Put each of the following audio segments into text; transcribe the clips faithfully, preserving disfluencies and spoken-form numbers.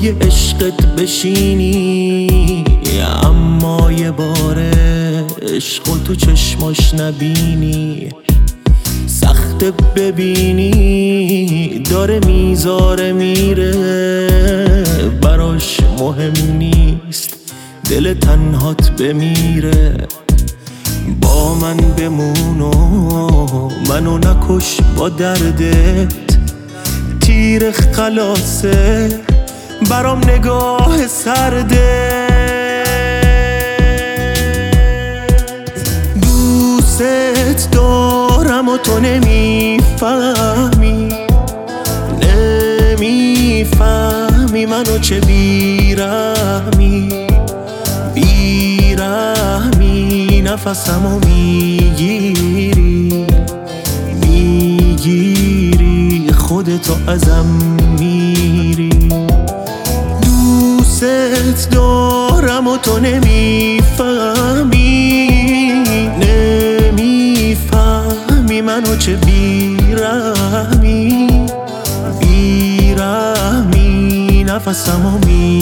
پای عشقت بشینی، اما یه باره عشق و تو چشماش نبینی. سخته ببینی داره میذاره میره، براش مهم نیست دل تنهات بمیره. با من بمون و منو نکش با دردت، تیر خلاصه برام نگاه سرده. دوست دارم و تو نمیفهمی، نمیفهمی منو چه بیرحمی، بیرحمی نفسمو میگیری، میگیری خودتو ازم میری. دوست دارم و تو نمیفهمی، نمیفهمی منو چه بیرحمی، بیرحمی نفسمو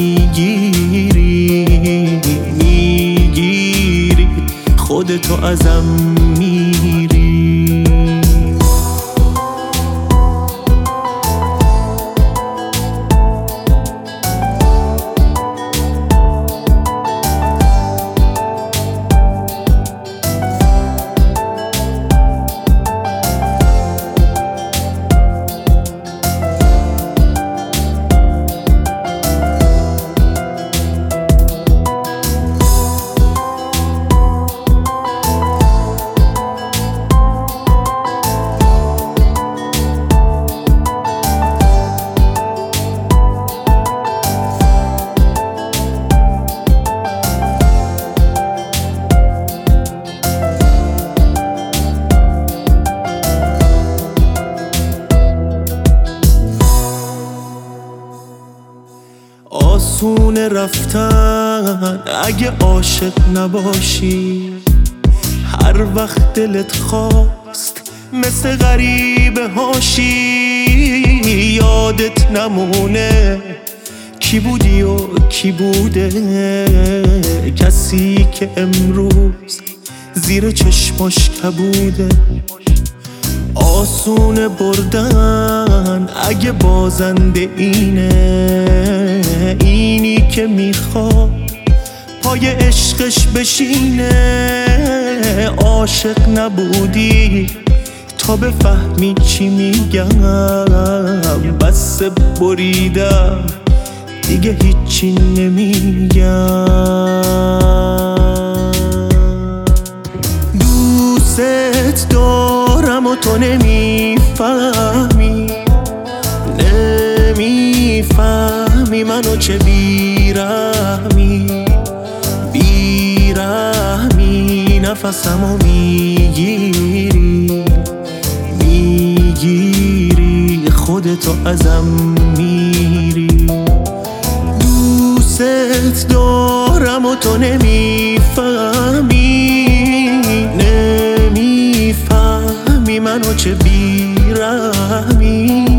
میگیری، میگیری خودتو ازم میری. آسونه رفتن اگه عاشق نباشی، هر وقت دلت خواست مثل غریبه هاشی. یادت نمونه کی بودی و کی بوده، کسی که امروز زیر چشماش کبوده. آسونه بردن اگه بازنده اینه، اینی که میخواد پای عشقش بشینه. عاشق نبودی تا بفهمی چی میگم، بس بریدم دیگه هیچی نمیگم. دوست دارم و تو نمیفهمی، نمیفهمی منو چه بیرحمی، بیرحمی نفسمو میگیری، میگیری خودتو ازم میری. دوست دارم و تو نمیفهمی، نمیفهمی منو چه بیرحمی،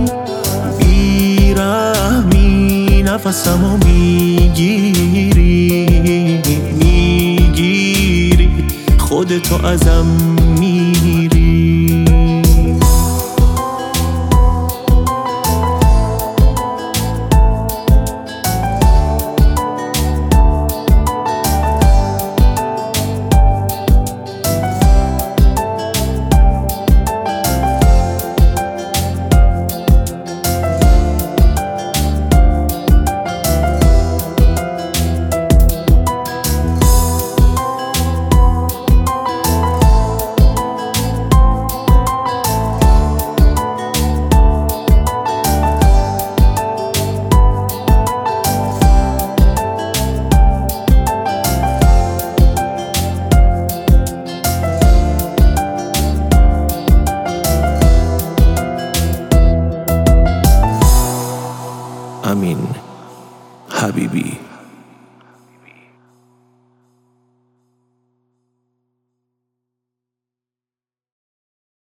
بیرحمی نفسمو میگیری، میگیری خودتو ازم میری. Amin Habibi.